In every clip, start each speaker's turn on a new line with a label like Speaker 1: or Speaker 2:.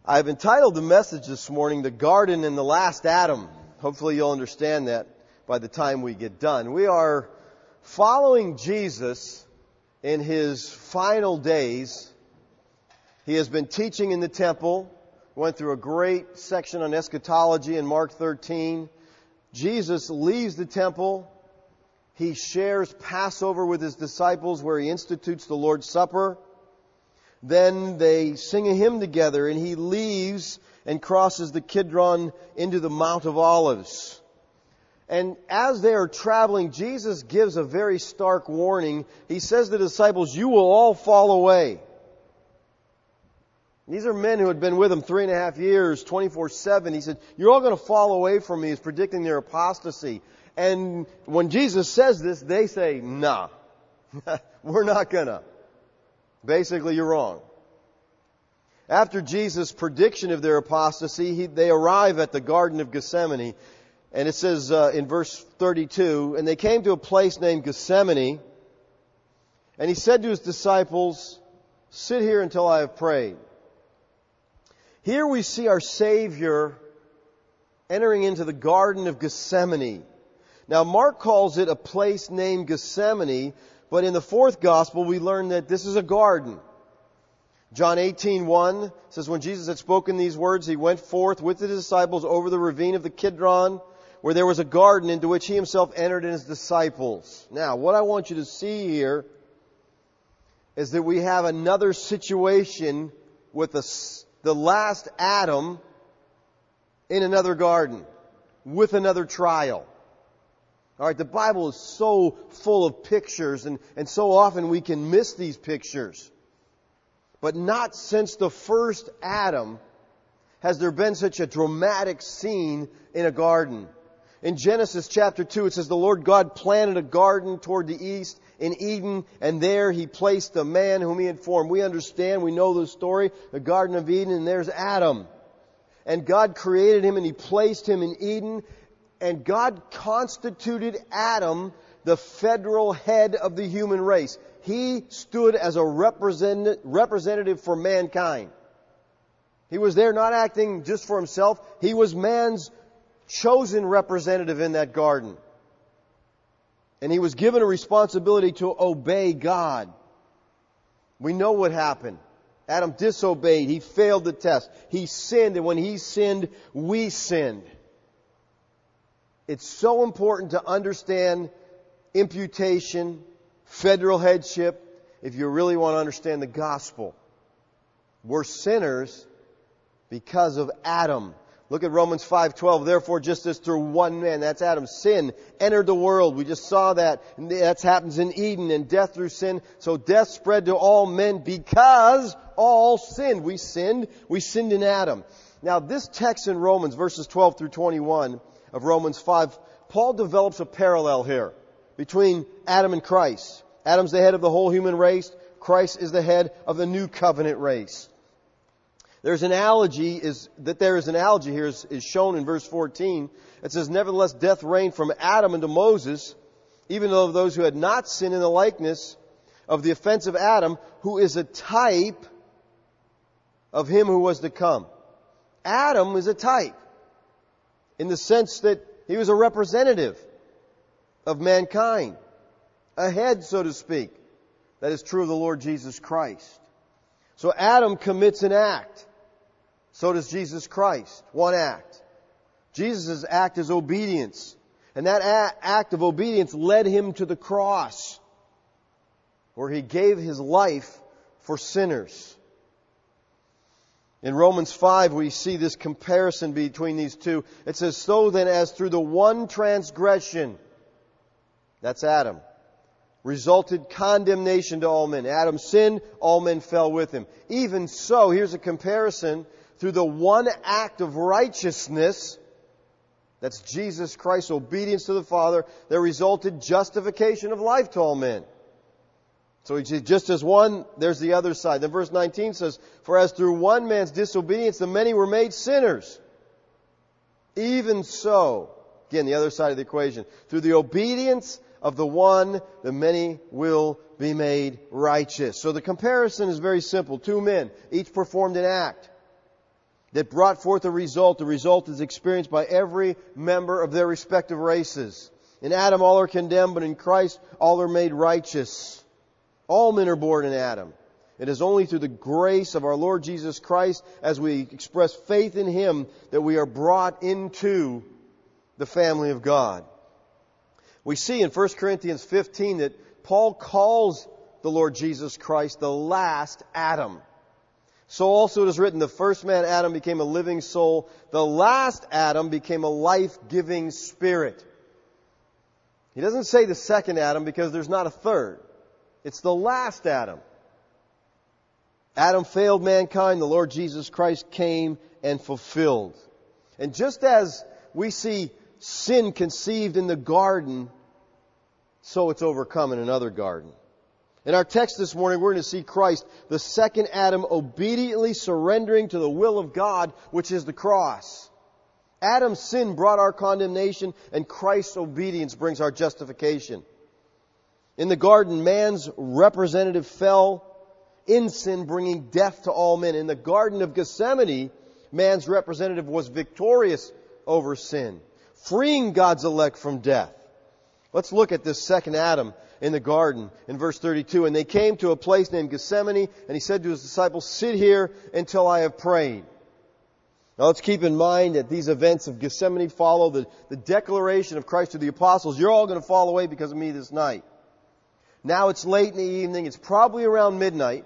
Speaker 1: I've entitled the message this morning, The Garden and the Last Adam. Hopefully you'll understand that by the time we get done. We are following Jesus in His final days. He has been teaching in the temple. Went through a great section on eschatology in Mark 13. Jesus leaves the temple. He shares Passover with His disciples where He institutes the Lord's Supper. Then they sing a hymn together and He leaves and crosses the Kidron into the Mount of Olives. And as they are traveling, Jesus gives a very stark warning. He says to the disciples, "You will all fall away." These are men who had been with Him 3.5 years, 24/7. He said, "You're all going to fall away from Me." He's predicting their apostasy. And when Jesus says this, they say, "Nah, we're not gonna." Basically, you're wrong. After Jesus' prediction of their apostasy, they arrive at the Garden of Gethsemane. And it says in verse 32, "And they came to a place named Gethsemane, and He said to His disciples, 'Sit here until I have prayed.'" Here we see our Savior entering into the Garden of Gethsemane. Now, Mark calls it a place named Gethsemane, but in the fourth gospel we learn that this is a garden. John 18:1 says, "When Jesus had spoken these words, He went forth with the disciples over the ravine of the Kidron, where there was a garden into which He Himself entered and His disciples." Now, what I want you to see here is that we have another situation with the last Adam in another garden with another trial. All right, the Bible is so full of pictures, and so often we can miss these pictures. But not since the first Adam has there been such a dramatic scene in a garden. In Genesis chapter 2, it says, "The Lord God planted a garden toward the east in Eden, and there He placed the man whom He had formed." We understand, we know the story, the Garden of Eden, and there's Adam. And God created him and He placed him in Eden. And God constituted Adam the federal head of the human race. He stood as a representative for mankind. He was there not acting just for Himself. He was man's chosen representative in that garden. And he was given a responsibility to obey God. We know what happened. Adam disobeyed. He failed the test. He sinned, and when he sinned, we sinned. It's so important to understand imputation, federal headship, if you really want to understand the gospel. We're sinners because of Adam. Look at Romans 5:12. "Therefore, just as through one man," that's Adam's sin, "entered the world." We just saw that. That happens in Eden, and death through sin. So death spread to all men because all sinned. We sinned in Adam. Now, this text in Romans, verses 12 through 21, of Romans 5, Paul develops a parallel here between Adam and Christ. Adam's the head of the whole human race. Christ is the head of the new covenant race. There is an analogy here is shown in verse 14. It says, "Nevertheless, death reigned from Adam unto Moses, even though those who had not sinned in the likeness of the offense of Adam, who is a type of him who was to come." Adam is a type, in the sense that he was a representative of mankind. A head, so to speak. That is true of the Lord Jesus Christ. So Adam commits an act. So does Jesus Christ. One act. Jesus' act is obedience. And that act of obedience led Him to the cross, where He gave His life for sinners. In Romans 5, we see this comparison between these two. It says, "So then as through the one transgression," that's Adam, "resulted condemnation to all men." Adam sinned, all men fell with him. "Even so," here's a comparison, "through the one act of righteousness," that's Jesus Christ's obedience to the Father, "there resulted justification of life to all men." So just as one, there's the other side. Then verse 19 says, "For as through one man's disobedience the many were made sinners, even so," again, the other side of the equation, "through the obedience of the one, the many will be made righteous." So the comparison is very simple. Two men, each performed an act. that brought forth a result. The result is experienced by every member of their respective races. In Adam all are condemned, but in Christ all are made righteous. All men are born in Adam. It is only through the grace of our Lord Jesus Christ, as we express faith in Him, that we are brought into the family of God. We see in 1 Corinthians 15 that Paul calls the Lord Jesus Christ the last Adam. So also it is written, the first man, Adam, became a living soul. The last Adam became a life-giving spirit. He doesn't say the second Adam because there's not a third. It's the last Adam. Adam failed mankind. The Lord Jesus Christ came and fulfilled. And just as we see sin conceived in the garden, so it's overcome in another garden. In our text this morning, we're going to see Christ, the second Adam, obediently surrendering to the will of God, which is the cross. Adam's sin brought our condemnation, and Christ's obedience brings our justification. In the garden, man's representative fell in sin, bringing death to all men. In the Garden of Gethsemane, man's representative was victorious over sin, freeing God's elect from death. Let's look at this second Adam in the garden in verse 32. And they came to a place named Gethsemane, and He said to His disciples, sit here until I have prayed. Now let's keep in mind that these events of Gethsemane follow the declaration of Christ to the apostles, you're all going to fall away because of me this night. Now it's late in the evening, it's probably around midnight.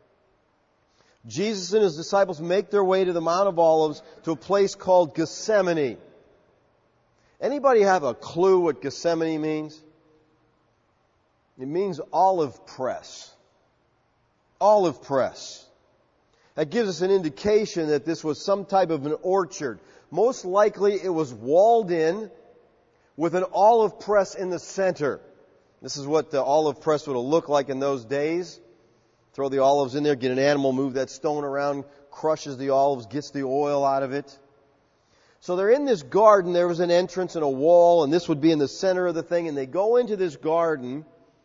Speaker 1: Jesus and His disciples make their way to the Mount of Olives, to a place called Gethsemane. Anybody have a clue what Gethsemane means? It means olive press. Olive press. That gives us an indication that this was some type of an orchard. Most likely it was walled in with an olive press in the center. This is what the olive press would have looked like in those days. Throw the olives in there, get an animal, move that stone around, crushes the olives, gets the oil out of it. So they're in this garden. There was an entrance and a wall, and this would be in the center of the thing. And they go into this garden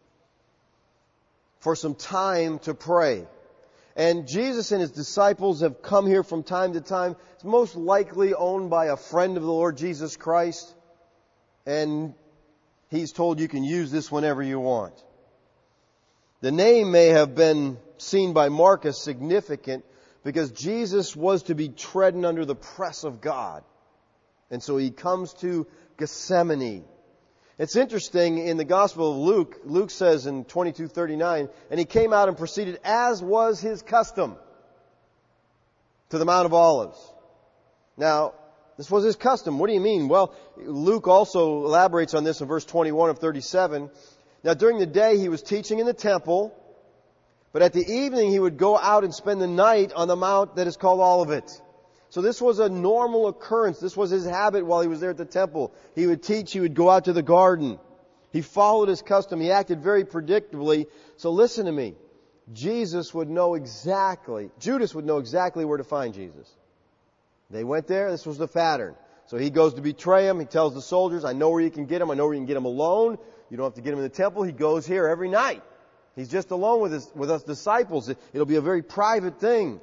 Speaker 1: for some time to pray. And Jesus and His disciples have come here from time to time. It's most likely owned by a friend of the Lord Jesus Christ. And he's told you can use this whenever you want. The name may have been seen by Mark as significant because Jesus was to be treading under the press of God. And so He comes to Gethsemane. It's interesting, in the Gospel of Luke, Luke says in 22:39, and He came out and proceeded, as was His custom, to the Mount of Olives. Now, this was His custom. What do you mean? Well, Luke also elaborates on this in verse 21 of 37. Now, during the day He was teaching in the temple, but at the evening He would go out and spend the night on the mount that is called Olivet. So this was a normal occurrence. This was His habit while He was there at the temple. He would teach, He would go out to the garden. He followed His custom. He acted very predictably. So listen to me. Judas would know exactly where to find Jesus. They went there. This was the pattern. So He goes to betray Him. He tells the soldiers, I know where you can get Him. I know where you can get Him alone. You don't have to get Him in the temple. He goes here every night. He's just alone with us disciples. It'll be a very private thing.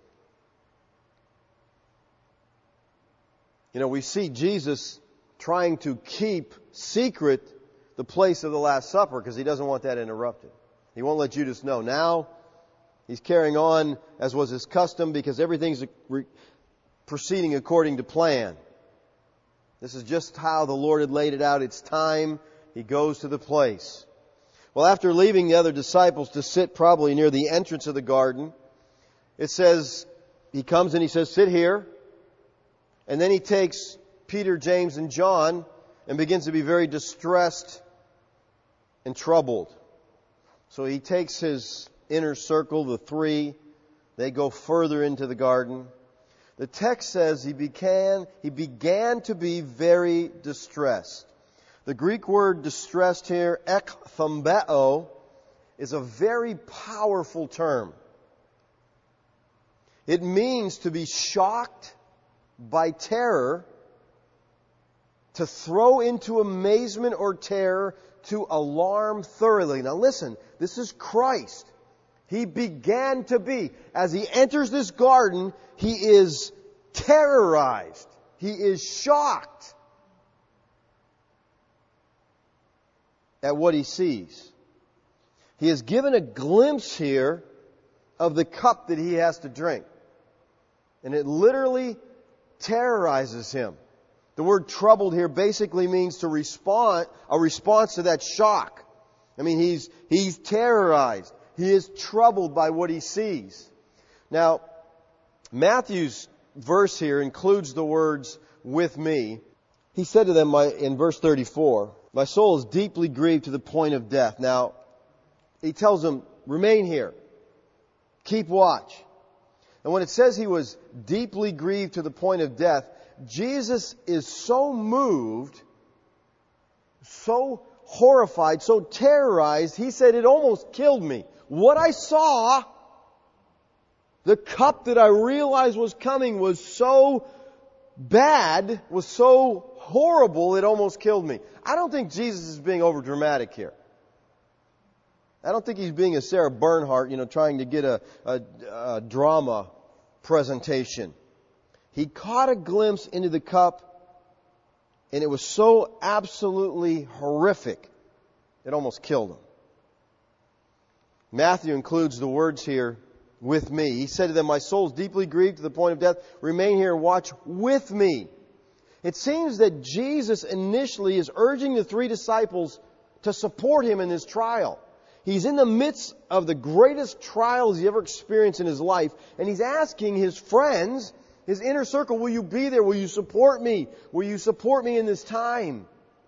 Speaker 1: You know, we see Jesus trying to keep secret the place of the Last Supper because He doesn't want that interrupted. He won't let Judas know. Now, He's carrying on as was His custom because everything's proceeding according to plan. This is just how the Lord had laid it out. It's time. He goes to the place. Well, after leaving the other disciples to sit probably near the entrance of the garden, it says, He comes and He says, sit here. And then He takes Peter, James, and John and begins to be very distressed and troubled. So He takes His inner circle, the three. They go further into the garden. The text says He began to be very distressed. The Greek word distressed here, ekthambeo, is a very powerful term. It means to be shocked by terror, to throw into amazement or terror, to alarm thoroughly. Now listen, this is Christ. He began to be. As He enters this garden, He is terrorized. He is shocked at what he sees. He is given a glimpse here of the cup that he has to drink. And it literally terrorizes him. The word troubled here basically means to respond, a response to that shock. I mean, he's terrorized. He is troubled by what he sees. Now, Matthew's verse here includes the words, with me. He said to them in verse 34, my soul is deeply grieved to the point of death. Now, he tells them, remain here. Keep watch. And when it says he was deeply grieved to the point of death, Jesus is so moved, so horrified, so terrorized, he said it almost killed me. What I saw, the cup that I realized was coming was so bad, was so horrible, it almost killed me. I don't think Jesus is being over dramatic here. I don't think he's being a Sarah Bernhardt, trying to get a drama presentation. He caught a glimpse into the cup, and it was so absolutely horrific, it almost killed him. Matthew includes the words here, with me. He said to them, my soul is deeply grieved to the point of death. Remain here and watch with me. It seems that Jesus initially is urging the three disciples to support him in his trial. He's in the midst of the greatest trials he ever experienced in his life, and he's asking his friends, his inner circle, will you be there? Will you support me? Will you support me in this time?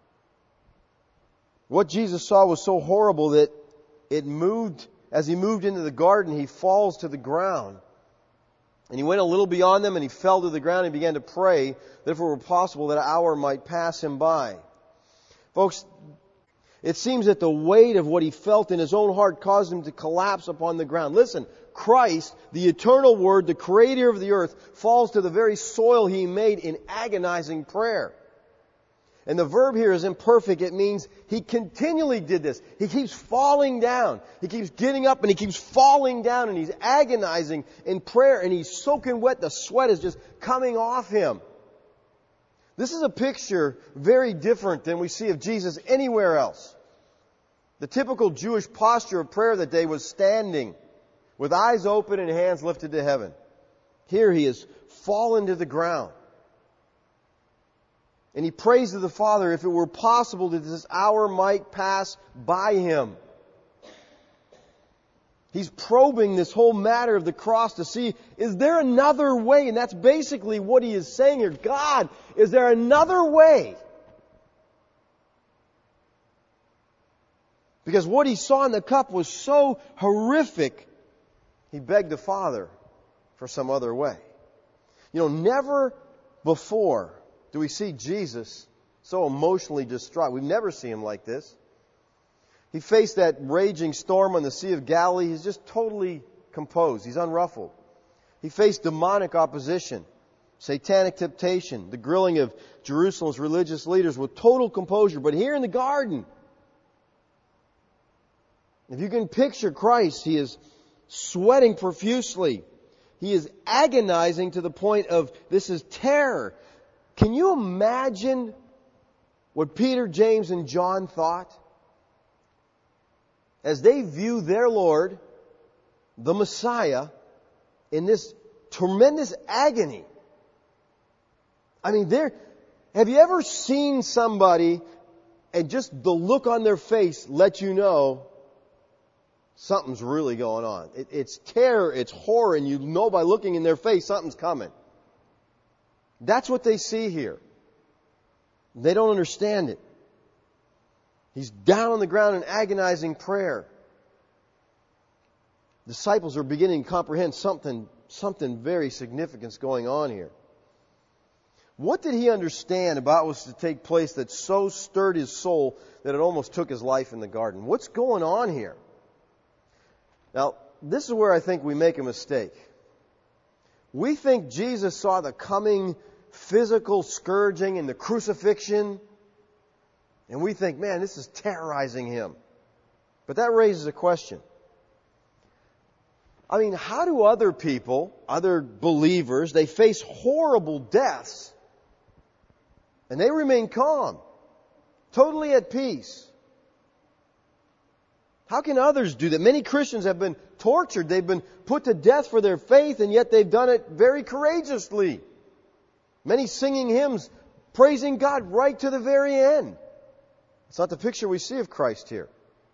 Speaker 1: What Jesus saw was so horrible that it moved, as he moved into the garden, he falls to the ground. And he went a little beyond them and he fell to the ground and began to pray that if it were possible that an hour might pass him by. Folks, it seems that the weight of what he felt in his own heart caused him to collapse upon the ground. Listen, Christ, the eternal Word, the Creator of the earth, falls to the very soil he made in agonizing prayer. And the verb here is imperfect. It means he continually did this. He keeps falling down. He keeps getting up and he keeps falling down and he's agonizing in prayer and he's soaking wet. The sweat is just coming off him. This is a picture very different than we see of Jesus anywhere else. The typical Jewish posture of prayer that day was standing with eyes open and hands lifted to heaven. Here he has fallen to the ground. And he prays to the Father if it were possible that this hour might pass by him. He's probing this whole matter of the cross to see, is there another way? And that's basically what he is saying here. God, is there another way? Because what he saw in the cup was so horrific, he begged the Father for some other way. Never before do we see Jesus so emotionally distraught. We've never seen him like this. He faced that raging storm on the Sea of Galilee. He's just totally composed. He's unruffled. He faced demonic opposition, satanic temptation, the grilling of Jerusalem's religious leaders with total composure. But here in the garden, if you can picture Christ, he is sweating profusely. He is agonizing to the point of, this is terror. Can you imagine what Peter, James, and John thought? As they view their Lord, the Messiah, in this tremendous agony. I mean, have you ever seen somebody and just the look on their face let you know something's really going on? It's terror, it's horror, and you know by looking in their face something's coming. That's what they see here. They don't understand it. He's down on the ground in agonizing prayer. Disciples are beginning to comprehend something very significant is going on here. What did he understand about what was to take place that so stirred his soul that it almost took his life in the garden? What's going on here? Now, this is where I think we make a mistake. We think Jesus saw the coming physical scourging and the crucifixion, and we think, man, this is terrorizing him. But that raises a question. I mean, how do other people, other believers, they face horrible deaths and they remain calm, totally at peace? How can others do that? Many Christians have been tortured. They've been put to death for their faith, and yet they've done it very courageously. Many singing hymns, praising God right to the very end. It's not the picture we see of Christ here.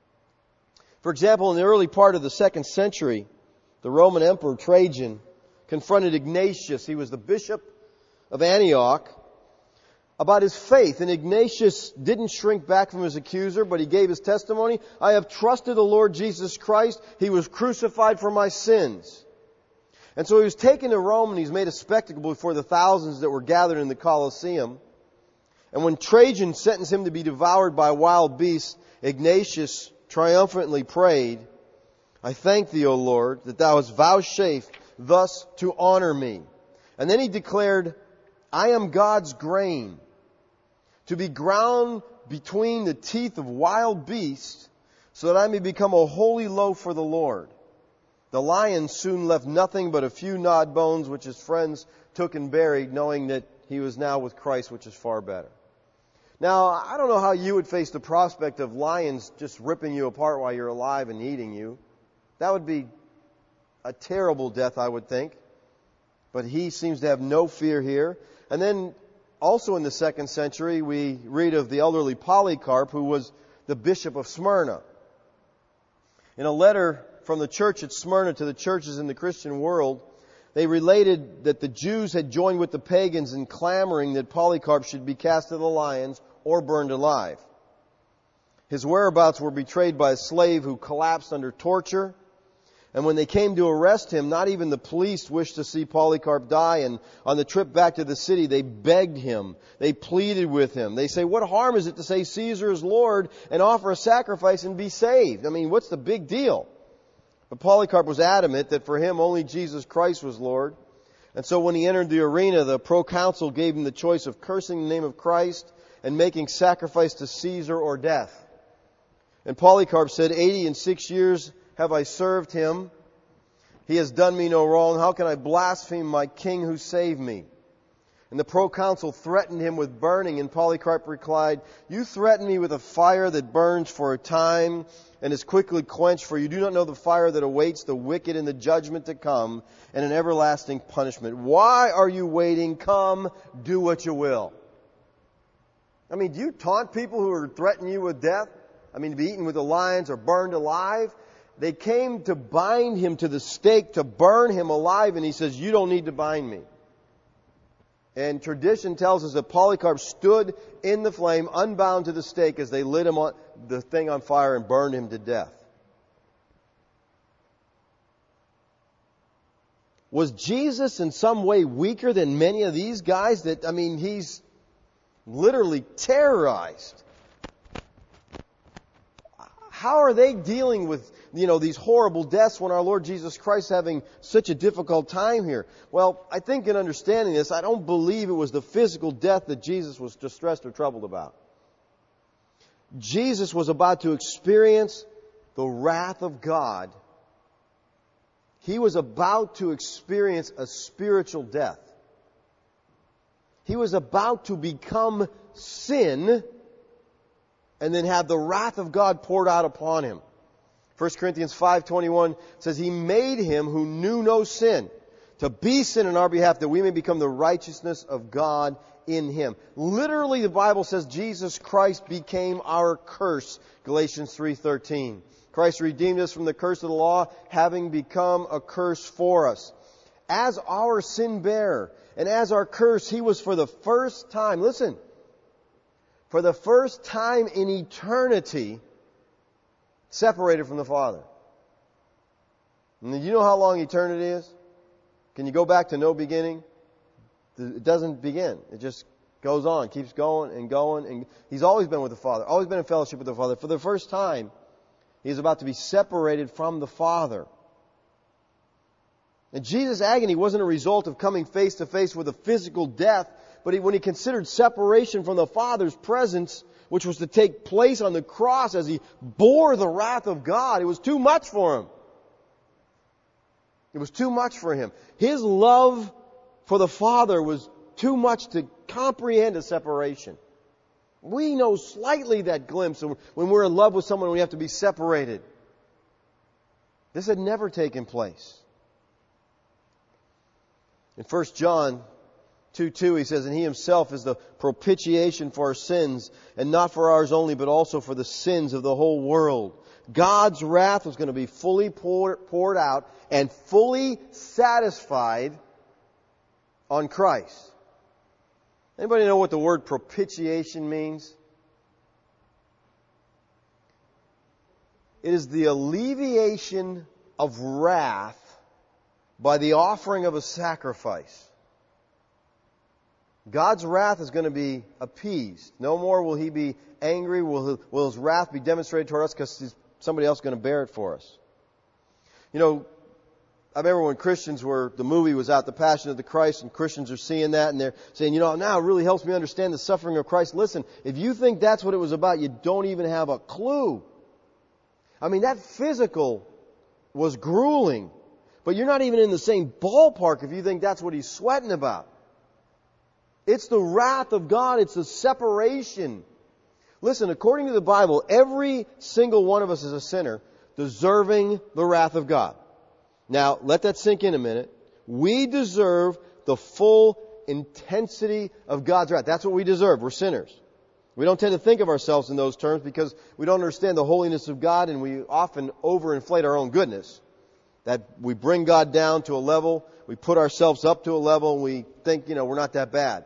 Speaker 1: For example, in the early part of the 2nd century, the Roman Emperor Trajan confronted Ignatius. He was the bishop of Antioch, about his faith. And Ignatius didn't shrink back from his accuser, but he gave his testimony. I have trusted the Lord Jesus Christ. He was crucified for my sins. And so he was taken to Rome and he's made a spectacle before the thousands that were gathered in the Colosseum. And when Trajan sentenced him to be devoured by wild beasts, Ignatius triumphantly prayed, I thank thee, O Lord, that thou hast vouchsafed thus to honor me. And then he declared, I am God's grain, to be ground between the teeth of wild beasts, so that I may become a holy loaf for the Lord. The lion soon left nothing but a few gnawed bones, which his friends took and buried, knowing that he was now with Christ, which is far better. Now, I don't know how you would face the prospect of lions just ripping you apart while you're alive and eating you. That would be a terrible death, I would think. But he seems to have no fear here. And then also in the 2nd century, we read of the elderly Polycarp, who was the bishop of Smyrna. In a letter from the church at Smyrna to the churches in the Christian world, they related that the Jews had joined with the pagans in clamoring that Polycarp should be cast to the lions or burned alive. His whereabouts were betrayed by a slave who collapsed under torture. And when they came to arrest him, not even the police wished to see Polycarp die. And on the trip back to the city, they begged him. They pleaded with him. They say, what harm is it to say Caesar is Lord and offer a sacrifice and be saved? I mean, what's the big deal? But Polycarp was adamant that for him only Jesus Christ was Lord. And so when he entered the arena, the proconsul gave him the choice of cursing the name of Christ and making sacrifice to Caesar or death. And Polycarp said, 86 years have I served him. He has done me no wrong. How can I blaspheme my king who saved me? And the proconsul threatened him with burning, and Polycarp replied, you threaten me with a fire that burns for a time and is quickly quenched, for you do not know the fire that awaits the wicked in the judgment to come and an everlasting punishment. Why are you waiting? Come, do what you will. I mean, do you taunt people who are threatening you with death? I mean, to be eaten with the lions or burned alive? They came to bind him to the stake, to burn him alive, and he says, you don't need to bind me. And tradition tells us that Polycarp stood in the flame, unbound to the stake, as they lit him on the thing on fire and burned him to death. Was Jesus in some way weaker than many of these guys? He's literally terrorized. How are they dealing with, these horrible deaths when our Lord Jesus Christ is having such a difficult time here? Well, I think in understanding this, I don't believe it was the physical death that Jesus was distressed or troubled about. Jesus was about to experience the wrath of God. He was about to experience a spiritual death. He was about to become sin and then have the wrath of God poured out upon him. 1 Corinthians 5:21 says, He made him who knew no sin to be sin on our behalf, that we may become the righteousness of God in him. Literally, the Bible says Jesus Christ became our curse. Galatians 3:13. Christ redeemed us from the curse of the law, having become a curse for us. As our sin bearer and as our curse, He was for the first time, listen, for the first time in eternity, separated from the Father. And do you know how long eternity is? Can you go back to no beginning? It doesn't begin. It just goes on, keeps going and going. And He's always been with the Father, always been in fellowship with the Father. For the first time, He's about to be separated from the Father. And Jesus' agony wasn't a result of coming face to face with a physical death, but when He considered separation from the Father's presence, which was to take place on the cross as He bore the wrath of God, it was too much for Him. It was too much for Him. His love for the Father was too much to comprehend a separation. We know slightly that glimpse when we're in love with someone we have to be separated. This had never taken place. In 1 John 2:2 he says, "And He Himself is the propitiation for our sins, and not for ours only, but also for the sins of the whole world." God's wrath was going to be fully poured out and fully satisfied on Christ. Anybody know what the word propitiation means? It is the alleviation of wrath by the offering of a sacrifice. God's wrath is going to be appeased. No more will He be angry. Will His wrath be demonstrated toward us because somebody else is going to bear it for us. You know, I remember when the movie was out, The Passion of the Christ, and Christians are seeing that and they're saying, now it really helps me understand the suffering of Christ. Listen, if you think that's what it was about, you don't even have a clue. I mean, that physical was grueling, but you're not even in the same ballpark if you think that's what He's sweating about. It's the wrath of God. It's the separation. Listen, according to the Bible, every single one of us is a sinner deserving the wrath of God. Now, let that sink in a minute. We deserve the full intensity of God's wrath. That's what we deserve. We're sinners. We don't tend to think of ourselves in those terms because we don't understand the holiness of God, and we often overinflate our own goodness. That we bring God down to a level, we put ourselves up to a level, and we think, we're not that bad.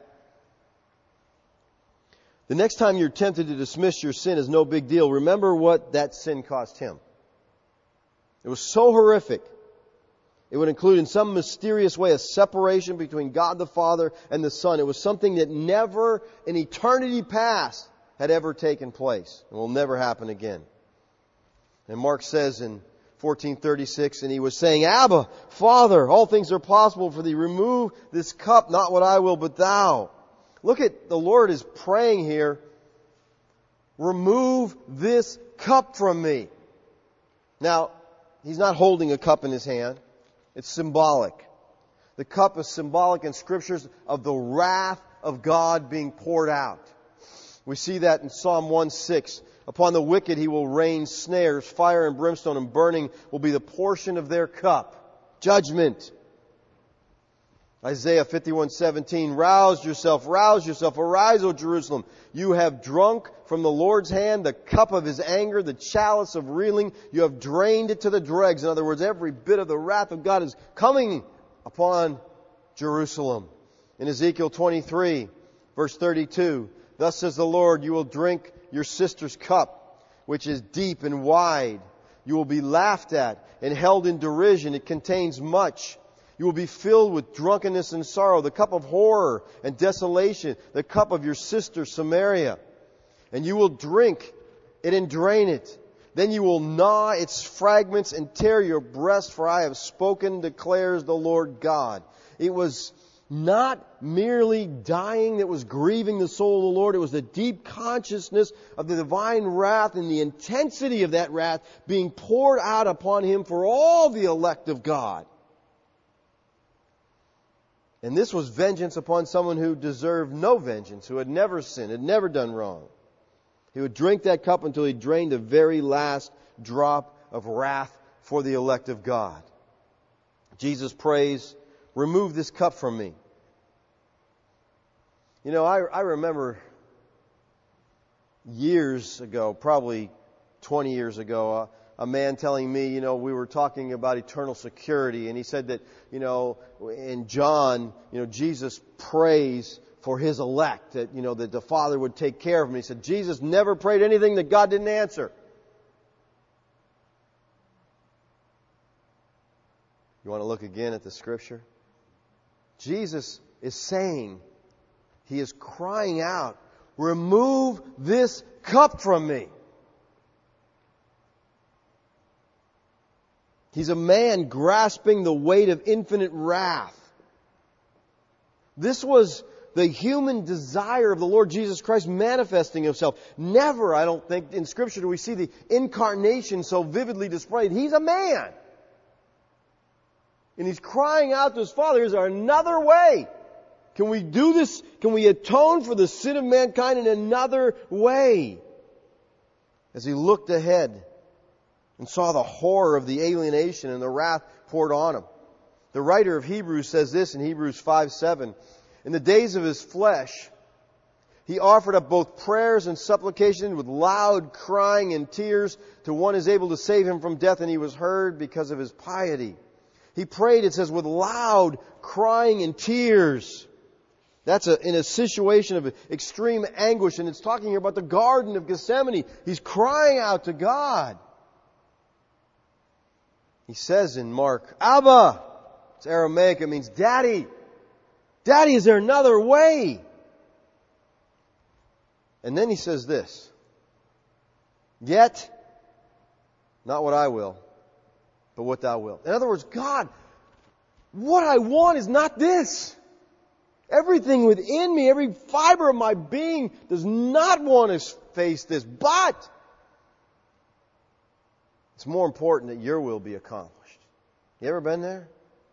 Speaker 1: The next time you're tempted to dismiss your sin as no big deal, remember what that sin cost Him. It was so horrific. It would include in some mysterious way a separation between God the Father and the Son. It was something that never in eternity past had ever taken place and will never happen again. And Mark says in 14:36, and He was saying, "Abba, Father, all things are possible for Thee. Remove this cup, not what I will, but Thou." Look at the Lord is praying here. Remove this cup from me. Now, He's not holding a cup in His hand. It's symbolic. The cup is symbolic in Scriptures of the wrath of God being poured out. We see that in Psalm 1:6. Upon the wicked He will rain snares, fire and brimstone and burning will be the portion of their cup. Judgment. Isaiah 51:17, rouse yourself, arise, O Jerusalem. You have drunk from the Lord's hand the cup of His anger, the chalice of reeling. You have drained it to the dregs. In other words, every bit of the wrath of God is coming upon Jerusalem. In Ezekiel 23, verse 32, thus says the Lord, you will drink your sister's cup, which is deep and wide. You will be laughed at and held in derision. It contains much. You will be filled with drunkenness and sorrow, the cup of horror and desolation, the cup of your sister Samaria. And you will drink it and drain it. Then you will gnaw its fragments and tear your breast, for I have spoken, declares the Lord God. It was not merely dying that was grieving the soul of the Lord. It was the deep consciousness of the divine wrath and the intensity of that wrath being poured out upon Him for all the elect of God. And this was vengeance upon someone who deserved no vengeance, who had never sinned, had never done wrong. He would drink that cup until he drained the very last drop of wrath for the elect of God. Jesus prays, remove this cup from me. I remember years ago, probably 20 years ago, a man telling me, we were talking about eternal security, and he said that, in John, Jesus prays for His elect, that the Father would take care of him. He said, Jesus never prayed anything that God didn't answer. You want to look again at the Scripture? Jesus is saying, He is crying out, remove this cup from me. He's a man grasping the weight of infinite wrath. This was the human desire of the Lord Jesus Christ manifesting Himself. Never, I don't think, in Scripture do we see the incarnation so vividly displayed. He's a man. And he's crying out to his Father, is there another way? Can we do this? Can we atone for the sin of mankind in another way? As he looked ahead and saw the horror of the alienation and the wrath poured on him. The writer of Hebrews says this in Hebrews 5:7. In the days of his flesh, he offered up both prayers and supplication with loud crying and tears to one who is able to save him from death, and he was heard because of his piety. He prayed, it says, with loud crying and tears. That's in a situation of extreme anguish, and it's talking here about the Garden of Gethsemane. He's crying out to God. He says in Mark, Abba, it's Aramaic, it means Daddy. Daddy, is there another way? And then he says this, yet, not what I will, but what thou wilt. In other words, God, what I want is not this. Everything within me, every fiber of my being does not want to face this, but it's more important that your will be accomplished. You ever been there?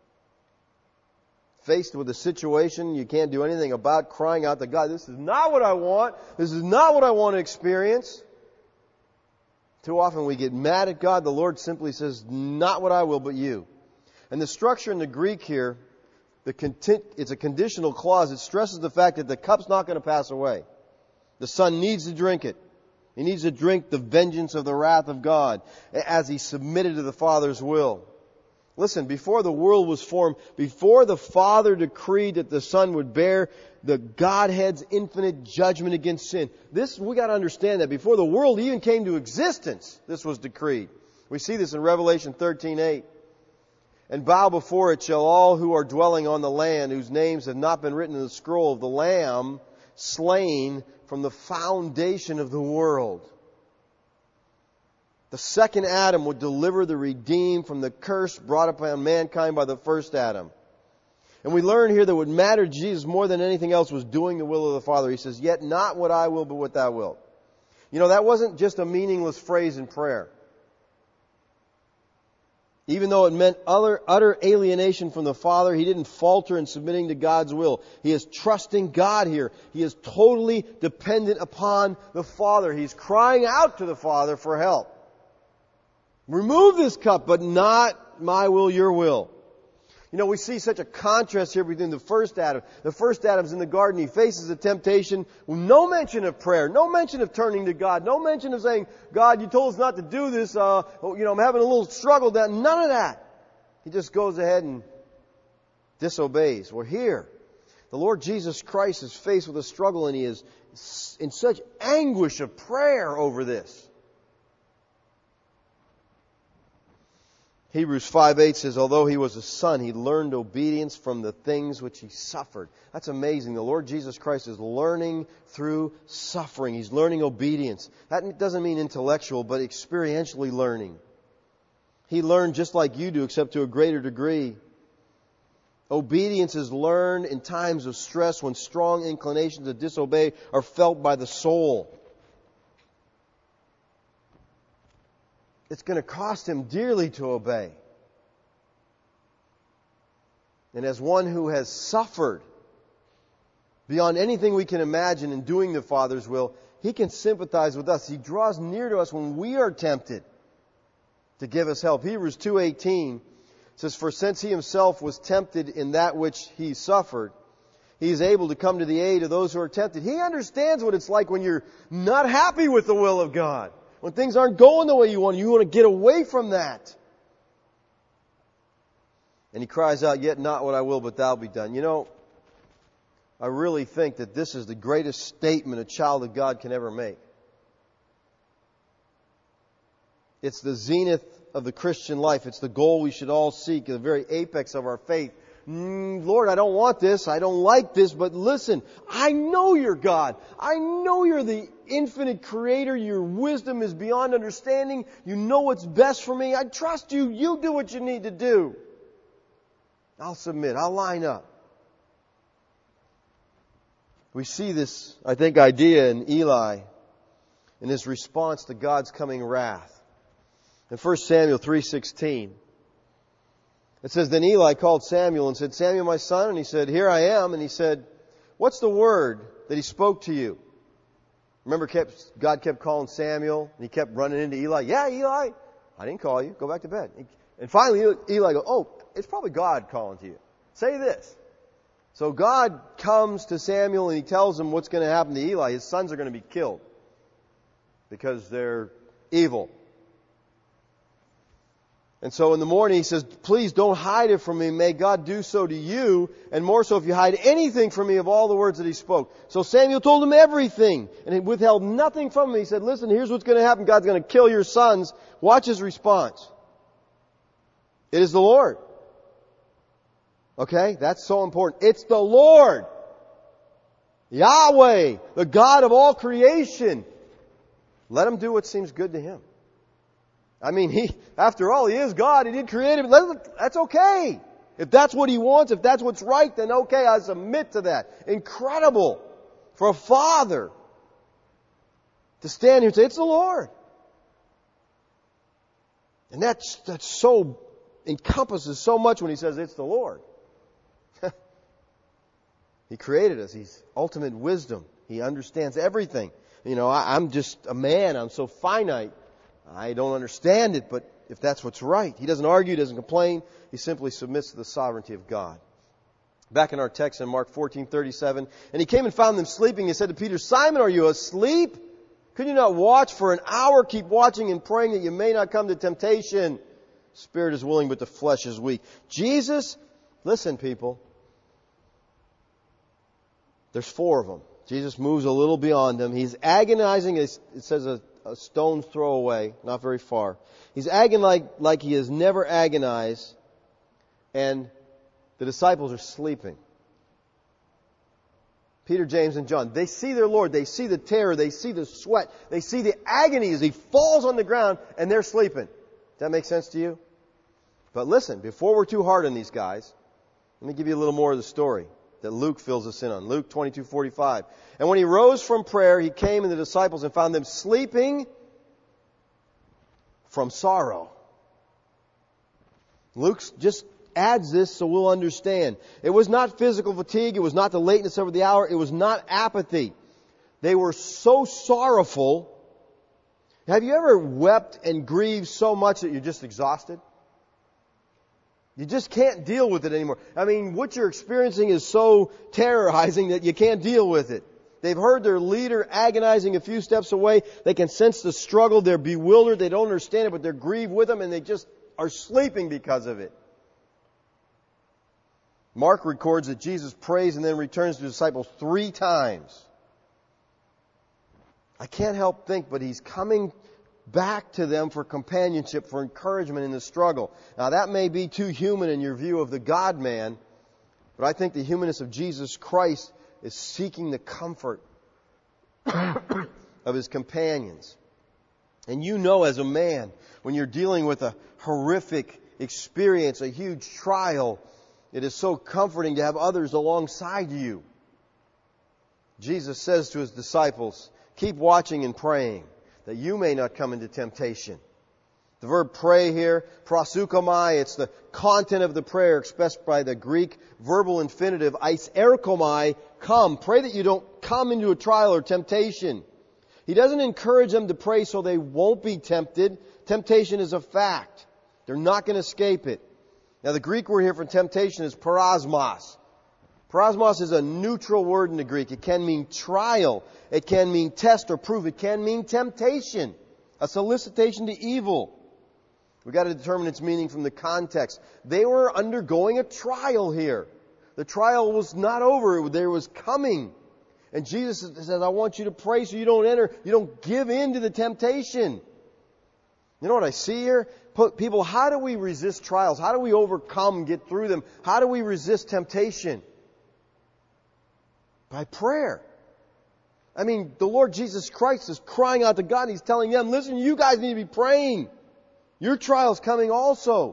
Speaker 1: Faced with a situation you can't do anything about, crying out to God, this is not what I want. This is not what I want to experience. Too often we get mad at God. The Lord simply says, not what I will, but you. And the structure in the Greek here, it's a conditional clause. It stresses the fact that the cup's not going to pass away. The Son needs to drink it. He needs to drink the vengeance of the wrath of God as He submitted to the Father's will. Listen, before the world was formed, before the Father decreed that the Son would bear the Godhead's infinite judgment against sin, we got to understand that before the world even came to existence, this was decreed. We see this in Revelation 13:8. And bow before it shall all who are dwelling on the land, whose names have not been written in the scroll of the Lamb, slain from the foundation of the world. The second Adam would deliver the redeemed from the curse brought upon mankind by the first Adam. And we learn here that what mattered to Jesus more than anything else was doing the will of the Father. He says, yet not what I will, but what thou wilt. You know, that wasn't just a meaningless phrase in prayer. Even though it meant utter alienation from the Father, He didn't falter in submitting to God's will. He is trusting God here. He is totally dependent upon the Father. He's crying out to the Father for help. Remove this cup, but not my will, your will. You know, we see such a contrast here between the first Adam. The first Adam's in the garden. He faces a temptation with no mention of prayer, no mention of turning to God, no mention of saying, God, you told us not to do this. I'm having a little struggle. None of that. He just goes ahead and disobeys. We're here. The Lord Jesus Christ is faced with a struggle, and He is in such anguish of prayer over this. Hebrews 5:8 says, although He was a son, He learned obedience from the things which He suffered. That's amazing. The Lord Jesus Christ is learning through suffering. He's learning obedience. That doesn't mean intellectual, but experientially learning. He learned just like you do, except to a greater degree. Obedience is learned in times of stress when strong inclinations to disobey are felt by the soul. It's going to cost Him dearly to obey. And as one who has suffered beyond anything we can imagine in doing the Father's will, He can sympathize with us. He draws near to us when we are tempted to give us help. Hebrews 2:18 says, for since He Himself was tempted in that which He suffered, He is able to come to the aid of those who are tempted. He understands what it's like when you're not happy with the will of God. When things aren't going the way you want to get away from that. And He cries out, yet not what I will, but thou be done. You know, I really think that this is the greatest statement a child of God can ever make. It's the zenith of the Christian life. It's the goal we should all seek, the very apex of our faith. Lord, I don't want this. I don't like this. But listen, I know you're God. I know you're the infinite creator. Your wisdom is beyond understanding. You know what's best for me. I trust you. You do what you need to do. I'll submit. I'll line up. We see this, I think, idea in Eli in his response to God's coming wrath. In 1 Samuel 3:16, It says, then Eli called Samuel and said, Samuel, my son? And he said, here I am. And he said, what's the word that he spoke to you? Remember, God kept calling Samuel, and he kept running into Eli. Yeah, Eli, I didn't call you. Go back to bed. And finally, Eli goes, oh, it's probably God calling to you. Say this. So God comes to Samuel, and he tells him what's going to happen to Eli. His sons are going to be killed because they're evil. And so in the morning he says, please don't hide it from me. May God do so to you, and more so if you hide anything from me of all the words that he spoke. So Samuel told him everything, and he withheld nothing from him. He said, listen, here's what's going to happen. God's going to kill your sons. Watch his response. It is the Lord. Okay? That's so important. It's the Lord. Yahweh, the God of all creation. Let him do what seems good to him. I mean, after all, he is God. He did create him. That's okay. If that's what he wants, if that's what's right, then okay, I submit to that. Incredible for a father to stand here and say, it's the Lord. And that's so, encompasses so much when he says it's the Lord. He created us. He's ultimate wisdom. He understands everything. You know, I'm just a man. I'm so finite. I don't understand it, but if that's what's right. He doesn't argue, he doesn't complain. He simply submits to the sovereignty of God. Back in our text in Mark 14:37, and he came and found them sleeping. He said to Peter, Simon, are you asleep? Could you not watch for an hour? Keep watching and praying that you may not come to temptation. Spirit is willing, but the flesh is weak. Jesus, listen people, there's 4 of them. Jesus moves a little beyond them. He's agonizing, it says a stone's throw away, not very far. He's agonizing like he has never agonized, and the disciples are sleeping. Peter, James, and John, they see their Lord, they see the terror, they see the sweat, they see the agony as he falls on the ground, and they're sleeping. Does that make sense to you? But listen, before we're too hard on these guys, let me give you a little more of the story that Luke fills us in on. Luke 22:45. And when he rose from prayer, he came and the disciples and found them sleeping from sorrow. Luke just adds this so we'll understand. It was not physical fatigue. It was not the lateness of the hour. It was not apathy. They were so sorrowful. Have you ever wept and grieved so much that you're just exhausted? You just can't deal with it anymore. I mean, what you're experiencing is so terrorizing that you can't deal with it. They've heard their leader agonizing a few steps away. They can sense the struggle. They're bewildered. They don't understand it, but they're grieved with them, and they just are sleeping because of it. Mark records that Jesus prays and then returns to the disciples 3 times. I can't help think, but he's coming back to them for companionship, for encouragement in the struggle. Now that may be too human in your view of the God-man, but I think the humanness of Jesus Christ is seeking the comfort of his companions. And you know as a man, when you're dealing with a horrific experience, a huge trial, it is so comforting to have others alongside you. Jesus says to his disciples, keep watching and praying, that you may not come into temptation. The verb pray here, proseukomai, it's the content of the prayer expressed by the Greek verbal infinitive, eis erkomai, come. Pray that you don't come into a trial or temptation. He doesn't encourage them to pray so they won't be tempted. Temptation is a fact. They're not going to escape it. Now the Greek word here for temptation is parasmos. Parasmos is a neutral word in the Greek. It can mean trial. It can mean test or prove. It can mean temptation. A solicitation to evil. We've got to determine its meaning from the context. They were undergoing a trial here. The trial was not over. There was coming. And Jesus says, I want you to pray so you don't give in to the temptation. You know what I see here? People, how do we resist trials? How do we overcome, get through them? How do we resist temptation? By prayer. I mean, the Lord Jesus Christ is crying out to God and He's telling them, listen, you guys need to be praying. Your trial's coming also.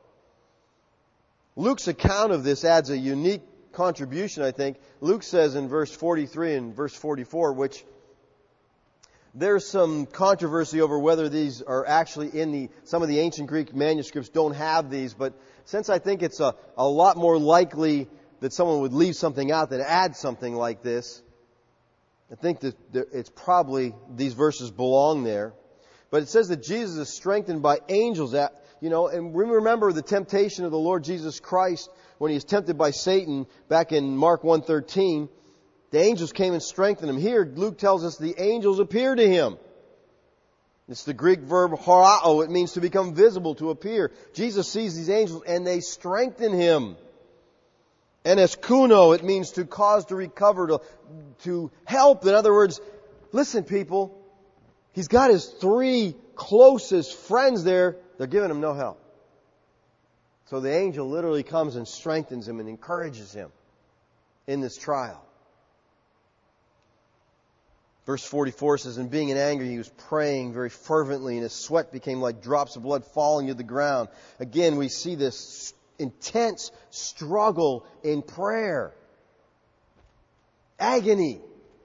Speaker 1: Luke's account of this adds a unique contribution, I think. Luke says in verse 43 and verse 44, which There's some controversy over whether these are actually in some of the ancient Greek manuscripts don't have these, but since I think it's a lot more likely that someone would leave something out than add something like this, I think that it's probably these verses belong there. But it says that Jesus is strengthened by angels. And we remember the temptation of the Lord Jesus Christ when He was tempted by Satan back in Mark 1:13. The angels came and strengthened Him. Here, Luke tells us the angels appear to Him. It's the Greek verb horao. It means to become visible, to appear. Jesus sees these angels and they strengthen Him. And as kuno, it means to cause to recover, to help. In other words, listen people, He's got His 3 closest friends there. They're giving Him no help. So the angel literally comes and strengthens Him and encourages Him in this trial. Verse 44 says, and being in anger, He was praying very fervently, and His sweat became like drops of blood falling to the ground. Again, we see this intense struggle in prayer. Agony.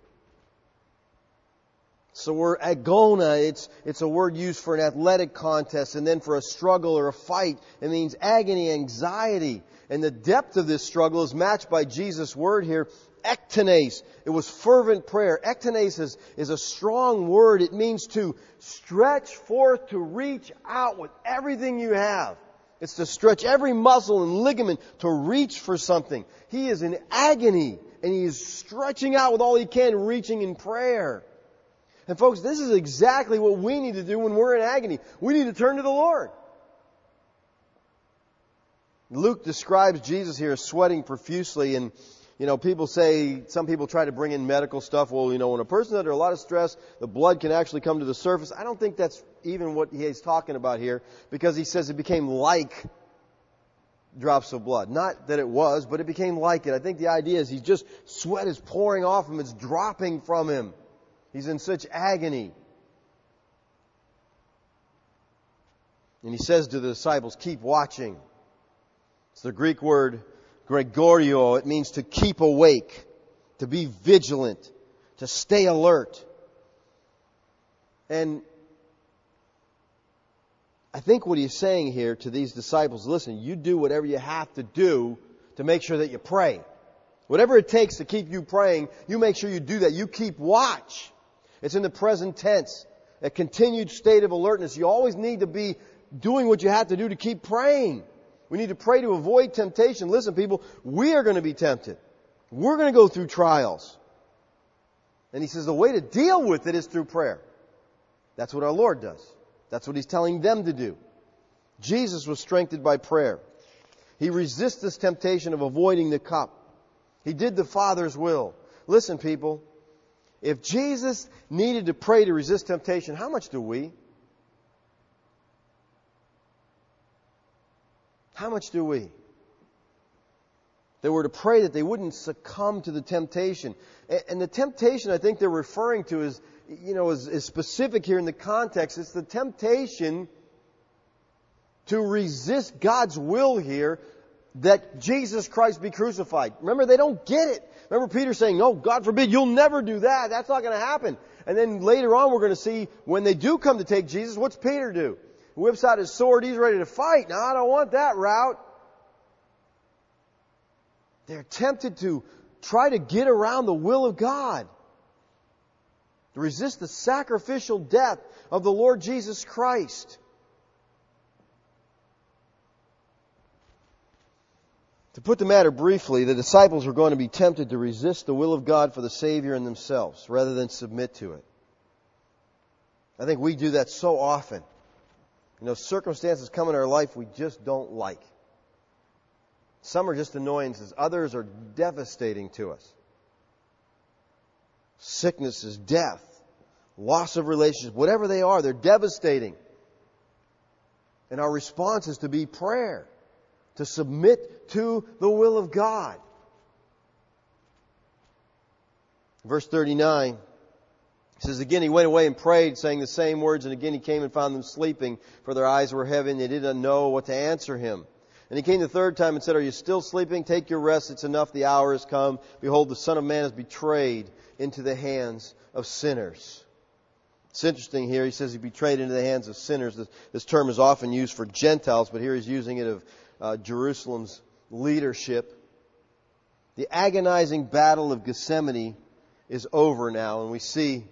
Speaker 1: So we're agona. It's a word used for an athletic contest, and then for a struggle or a fight. It means agony, anxiety. And the depth of this struggle is matched by Jesus' word here, ektenes. It was fervent prayer. Ektenes is a strong word. It means to stretch forth, to reach out with everything you have. It's to stretch every muscle and ligament to reach for something. He is in agony, and he is stretching out with all he can, reaching in prayer. And folks, this is exactly what we need to do when we're in agony. We need to turn to the Lord. Luke describes Jesus here as sweating profusely, and people say, some people try to bring in medical stuff. Well, when a person's under a lot of stress, the blood can actually come to the surface. I don't think that's even what he's talking about here, because he says it became like drops of blood. Not that it was, but it became like it. I think the idea is sweat is pouring off him. It's dropping from him. He's in such agony. And he says to the disciples, keep watching. It's the Greek word Gregorio. It means to keep awake, to be vigilant, to stay alert. And I think what he's saying here to these disciples, listen, you do whatever you have to do to make sure that you pray. Whatever it takes to keep you praying, you make sure you do that. You keep watch. It's in the present tense, a continued state of alertness. You always need to be doing what you have to do to keep praying. We need to pray to avoid temptation. Listen, people, we are going to be tempted. We're going to go through trials. And he says the way to deal with it is through prayer. That's what our Lord does. That's what He's telling them to do. Jesus was strengthened by prayer. He resists this temptation of avoiding the cup. He did the Father's will. Listen, people, if Jesus needed to pray to resist temptation, how much do we? How much do we? They were to pray that they wouldn't succumb to the temptation. And the temptation I think they're referring to is specific here in the context. It's the temptation to resist God's will here, that Jesus Christ be crucified. Remember, they don't get it. Remember Peter saying, no, God forbid, you'll never do that. That's not going to happen. And then later on we're going to see when they do come to take Jesus, what's Peter do? He whips out his sword. He's ready to fight. Now, I don't want that route. They're tempted to try to get around the will of God, to resist the sacrificial death of the Lord Jesus Christ. To put the matter briefly, the disciples were going to be tempted to resist the will of God for the Savior and themselves rather than submit to it. I think we do that so often. Circumstances come in our life we just don't like. Some are just annoyances. Others are devastating to us. Sicknesses, death, loss of relationships, whatever they are, they're devastating. And our response is to be prayer, to submit to the will of God. Verse 39 says, again he went away and prayed, saying the same words, and again he came and found them sleeping, for their eyes were heavy, and they did not know what to answer him. And he came the third time and said, are you still sleeping? Take your rest, it's enough, the hour has come. Behold, the Son of Man is betrayed into the hands of sinners. It's interesting here. He says he betrayed into the hands of sinners. This term is often used for Gentiles, but here he's using it of Jerusalem's leadership. The agonizing battle of Gethsemane is over now, and we see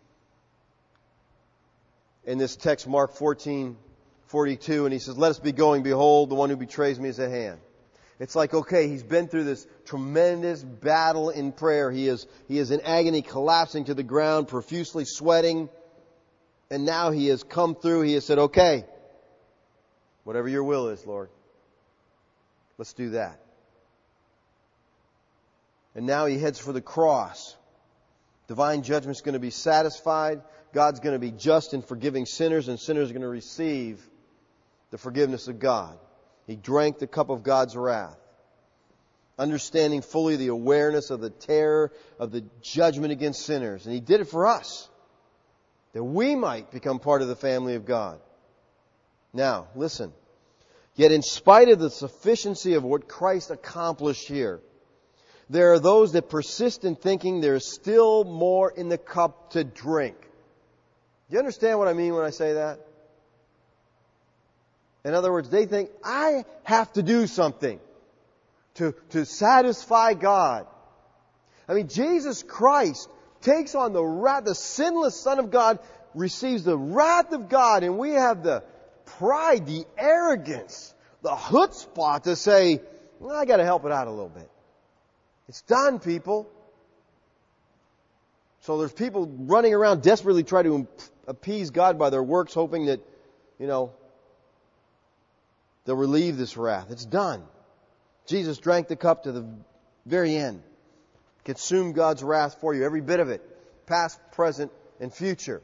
Speaker 1: in this text Mark 14:42, and he says, "Let us be going. Behold, the one who betrays me is at hand." It's like, okay, he's been through this tremendous battle in prayer. He is in agony, collapsing to the ground, profusely sweating. And now he has come through. He has said, okay, whatever your will is, Lord, let's do that. And now he heads for the cross. Divine judgment is going to be satisfied. God's going to be just in forgiving sinners, and sinners are going to receive the forgiveness of God. He drank the cup of God's wrath, understanding fully the awareness of the terror of the judgment against sinners. And He did it for us, that we might become part of the family of God. Now, listen. Yet in spite of the sufficiency of what Christ accomplished here, there are those that persist in thinking there's still more in the cup to drink. Do you understand what I mean when I say that? In other words, they think, I have to do something to satisfy God. I mean, Jesus Christ takes on the wrath, the sinless Son of God receives the wrath of God, and we have the pride, the arrogance, the chutzpah to say, well, I got to help it out a little bit. It's done, people. So there's people running around desperately trying to appease God by their works, hoping that, they'll relieve this wrath. It's done. Jesus drank the cup to the very end. Consumed God's wrath for you, every bit of it, past, present, and future.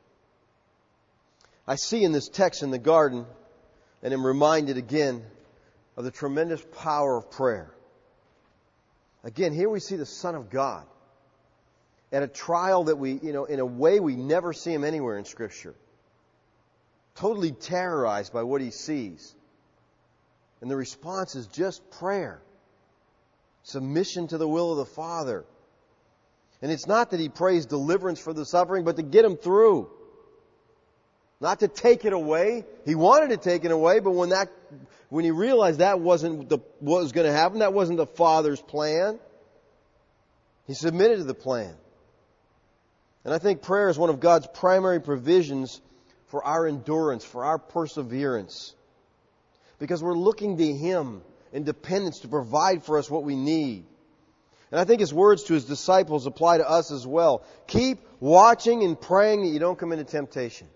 Speaker 1: I see in this text in the garden, and am reminded again of the tremendous power of prayer. Again, here we see the Son of God at a trial that we, in a way we never see Him anywhere in Scripture. Totally terrorized by what He sees. And the response is just prayer. Submission to the will of the Father. And it's not that He prays deliverance for the suffering, but to get Him through. Not to take it away. He wanted to take it away, but when He realized that wasn't what was going to happen, that wasn't the Father's plan, He submitted to the plan. And I think prayer is one of God's primary provisions for our endurance, for our perseverance. Because we're looking to Him in dependence to provide for us what we need. And I think His words to His disciples apply to us as well. Keep watching and praying that you don't come into temptation.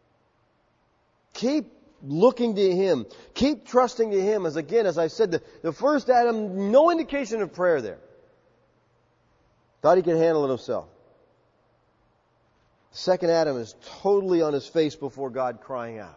Speaker 1: Keep looking to Him. Keep trusting to Him. As I said, the first Adam, no indication of prayer there. Thought he could handle it himself. The second Adam is totally on his face before God, crying out.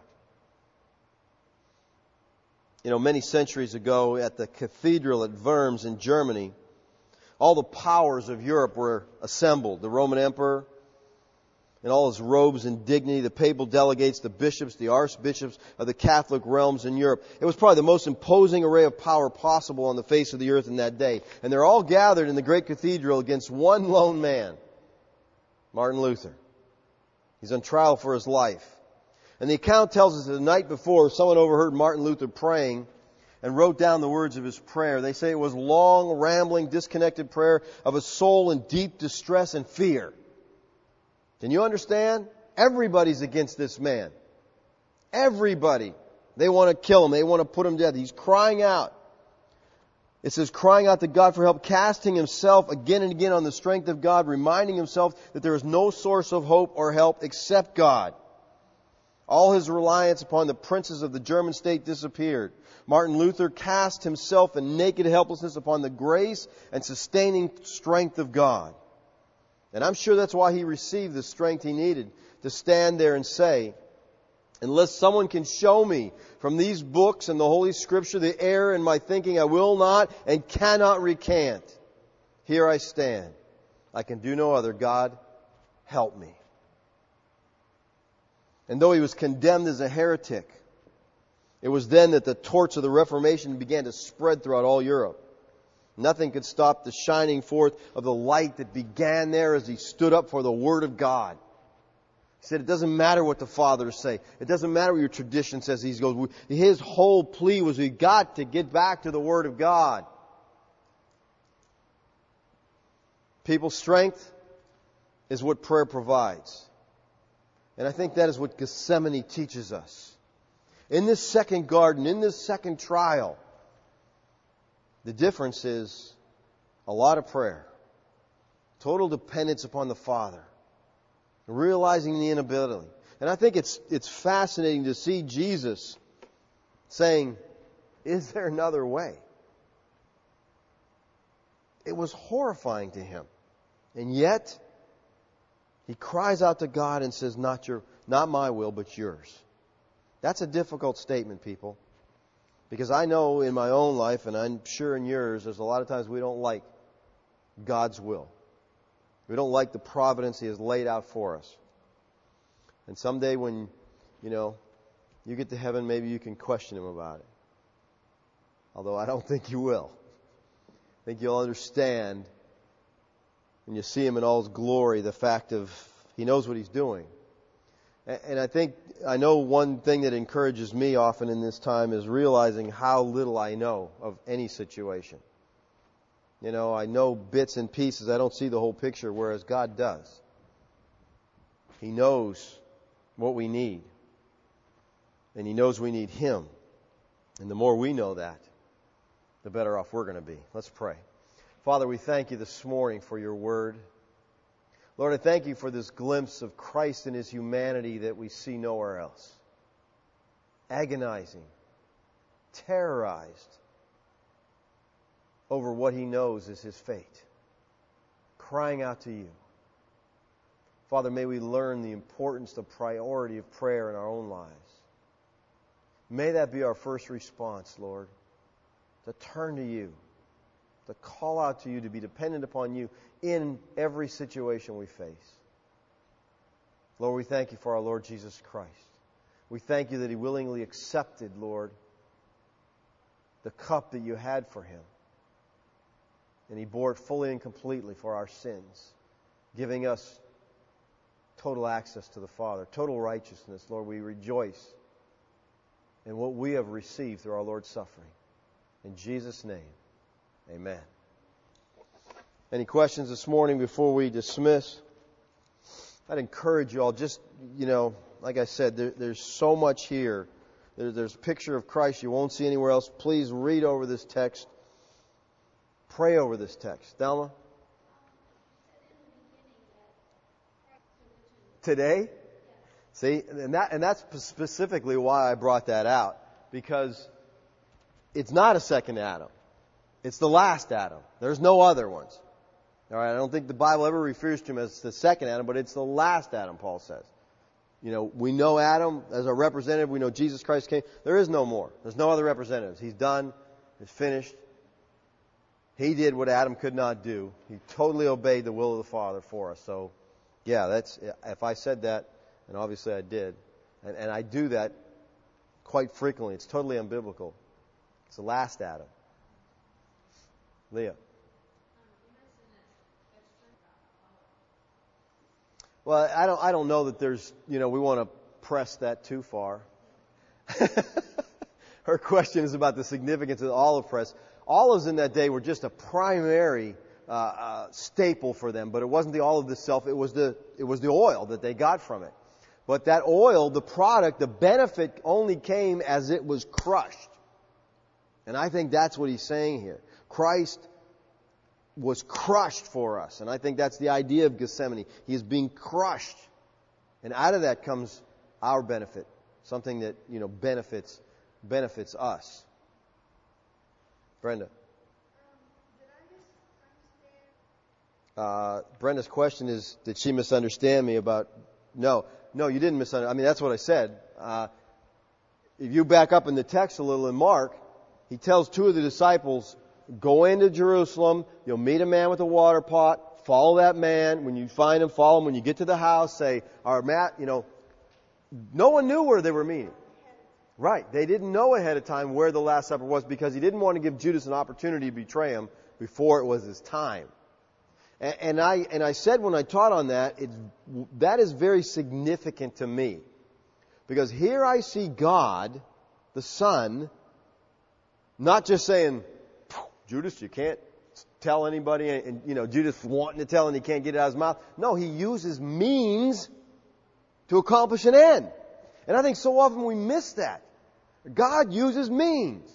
Speaker 1: Many centuries ago at the cathedral at Worms in Germany, all the powers of Europe were assembled. The Roman Emperor in all his robes and dignity, the papal delegates, the bishops, the archbishops of the Catholic realms in Europe. It was probably the most imposing array of power possible on the face of the earth in that day. And they're all gathered in the great cathedral against one lone man, Martin Luther. He's on trial for his life. And the account tells us that the night before, someone overheard Martin Luther praying and wrote down the words of his prayer. They say it was long, rambling, disconnected prayer of a soul in deep distress and fear. Can you understand? Everybody's against this man. Everybody. They want to kill him. They want to put him to death. He's crying out. It says, crying out to God for help, casting himself again and again on the strength of God, reminding himself that there is no source of hope or help except God. All his reliance upon the princes of the German state disappeared. Martin Luther cast himself in naked helplessness upon the grace and sustaining strength of God. And I'm sure that's why he received the strength he needed to stand there and say, unless someone can show me from these books and the Holy Scripture the error in my thinking, I will not and cannot recant. Here I stand. I can do no other. God, help me. And though he was condemned as a heretic, it was then that the torch of the Reformation began to spread throughout all Europe. Nothing could stop the shining forth of the light that began there as he stood up for the Word of God. He said, it doesn't matter what the fathers say. It doesn't matter what your tradition says. His whole plea was we got to get back to the Word of God. People's strength is what prayer provides. And I think that is what Gethsemane teaches us. In this second garden, in this second trial, the difference is a lot of prayer. Total dependence upon the Father. Realizing the inability. And I think it's fascinating to see Jesus saying, is there another way? It was horrifying to him. And yet, he cries out to God and says, not my will, but yours. That's a difficult statement, people. Because I know in my own life, and I'm sure in yours, there's a lot of times we don't like God's will. We don't like the providence He has laid out for us. And someday when, you get to heaven, maybe you can question Him about it. Although I don't think you will. I think you'll understand when you see Him in all His glory, the fact of He knows what He's doing. And I know one thing that encourages me often in this time is realizing how little I know of any situation. I know bits and pieces. I don't see the whole picture, whereas God does. He knows what we need. And He knows we need Him. And the more we know that, the better off we're going to be. Let's pray. Father, we thank You this morning for Your Word. Lord, I thank You for this glimpse of Christ and His humanity that we see nowhere else. Agonizing, terrorized over what He knows is His fate. Crying out to You. Father, may we learn the importance, the priority of prayer in our own lives. May that be our first response, Lord, to turn to You, to call out to You, to be dependent upon You in every situation we face. Lord, we thank You for our Lord Jesus Christ. We thank You that He willingly accepted, Lord, the cup that You had for Him. And He bore it fully and completely for our sins, giving us total access to the Father, total righteousness. Lord, we rejoice in what we have received through our Lord's suffering. In Jesus' name, amen. Any questions this morning before we dismiss? I'd encourage you all, just, like I said, there's so much here. There's a picture of Christ you won't see anywhere else. Please read over this text. Pray over this text. Thelma? Today? See, and that's specifically why I brought that out. Because it's not a second Adam. It's the last Adam. There's no other ones. All right, I don't think the Bible ever refers to him as the second Adam, but it's the last Adam, Paul says. We know Adam as a representative. We know Jesus Christ came. There is no more. There's no other representatives. He's done. It's finished. He did what Adam could not do. He totally obeyed the will of the Father for us. So, yeah, if I said that, and obviously I did, and I do that quite frequently. It's totally unbiblical. It's the last Adam. Leah. Well, I don't know that there's, we want to press that too far. Her question is about the significance of the olive press. Olives in that day were just a primary staple for them, but it wasn't the olive itself. It was the oil that they got from it. But that oil, the product, the benefit only came as it was crushed. And I think that's what he's saying here. Christ was crushed for us. And I think that's the idea of Gethsemane. He is being crushed. And out of that comes our benefit. Something that, benefits us. Brenda. Brenda's question is, did she misunderstand me about... No, you didn't misunderstand. I mean, that's what I said. If you back up in the text a little in Mark, he tells two of the disciples, go into Jerusalem, you'll meet a man with a water pot, follow that man. When you find him, follow him. When you get to the house, say, no one knew where they were meeting. Right. They didn't know ahead of time where the Last Supper was because he didn't want to give Judas an opportunity to betray him before it was his time. And I said when I taught on that, that is very significant to me. Because here I see God, the Son, not just saying, Judas, you can't tell anybody, and Judas wanting to tell and he can't get it out of his mouth. No, he uses means to accomplish an end. And I think so often we miss that. God uses means.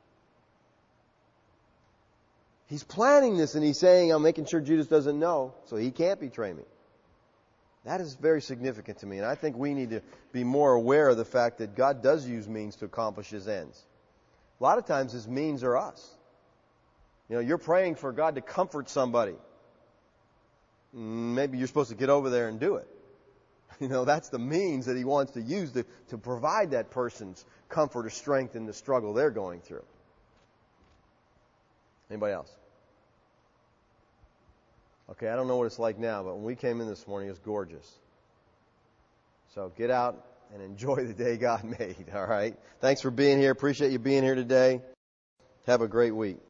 Speaker 1: He's planning this and he's saying, I'm making sure Judas doesn't know, so he can't betray me. That is very significant to me. And I think we need to be more aware of the fact that God does use means to accomplish His ends. A lot of times His means are us. You're praying for God to comfort somebody. Maybe you're supposed to get over there and do it. That's the means that He wants to use to provide that person's comfort or strength in the struggle they're going through. Anybody else? Okay, I don't know what it's like now, but when we came in this morning, it was gorgeous. So get out and enjoy the day God made, all right? Thanks for being here. Appreciate you being here today. Have a great week.